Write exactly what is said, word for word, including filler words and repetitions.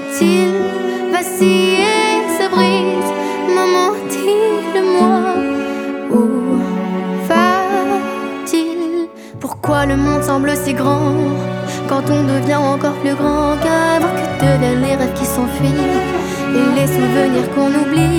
il vacille et se brise, maman, dis-le-moi, où va-t-il? Pourquoi le monde semble si grand quand on devient encore plus grand? Qu'avoir que deviennent les rêves qui s'enfuient et les souvenirs qu'on oublie?